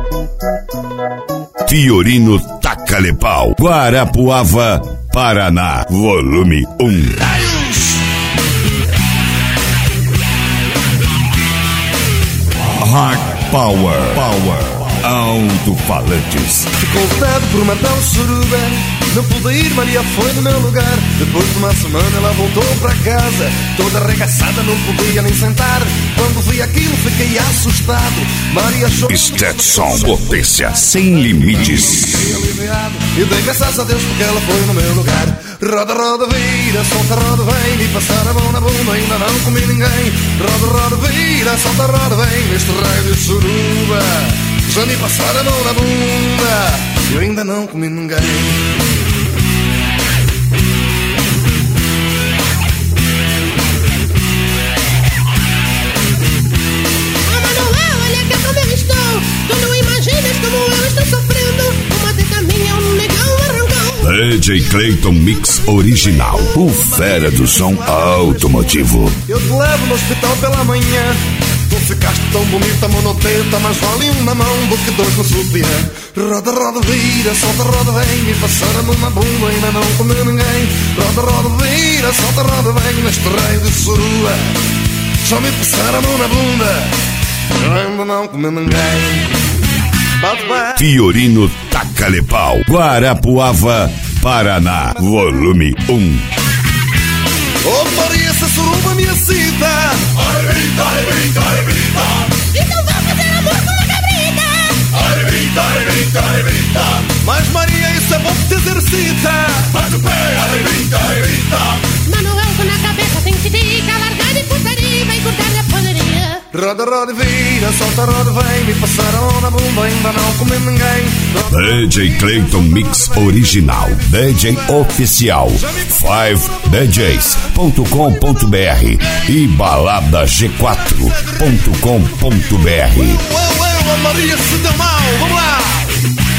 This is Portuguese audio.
Fiorino Taca-le-Pau, Guarapuava, Paraná, volume 1. Hard Power. Alto-falantes. Ficou vetado por uma tal suruba. Não pude ir, Maria foi no meu lugar. Depois de uma semana ela voltou para casa, toda arregaçada, não podia nem sentar. Quando vi aquilo fiquei assustado. Maria chorou. Stetson, potência sem limites. E dei graças a Deus porque ela foi no meu lugar. Roda, roda, vira, solta, roda, vem. Me passar a mão na bunda, ainda não comi ninguém. Roda, roda, vira, solta, roda, vem. Neste raio de suruba já me passaram a mão na bunda, eu ainda não comi ninguém. Oh, Manuel, olha que como eu estou. Tu não imaginas como eu estou sofrendo. Uma teta minha, um negão arrancou. DJ Clayton Mix Original, o fera do som automotivo. Eu te levo no hospital pela manhã. Tu ficaste tão bonita, monoteta, mas vale um na mão do que dois no sutiã. Roda, roda, vira, solta, roda, vem. Me passaram a mão na bunda, ainda não comeu ninguém. Roda, roda, vira, solta, roda, vem. Neste raio de surua só me passaram a mão na bunda, eu ainda não comeu ninguém. Fiorino Taca-le-Pau, Guarapuava, Paraná, volume 1. Oh, Maria, essa suruba me excita. Arrebita, arrebita, arrebita. Então vamos fazer amor com a cabrita. Arrebita, arrebita, arrebita. Mas Maria, isso é bom que te exercita. Bate o pé, arrebita, arrebita. Manuel, com na cabeça tem que ficar. Largar de putaria, vai cortar minha poderia. Roda, roda, vira, solta, roda, vem. Me passaram na bunda, ainda não comi ninguém. DJ Clayton Mix Original, DJ Oficial, 5DJs.com.br e baladag4.com.br. Maria se deu mal, vamos lá!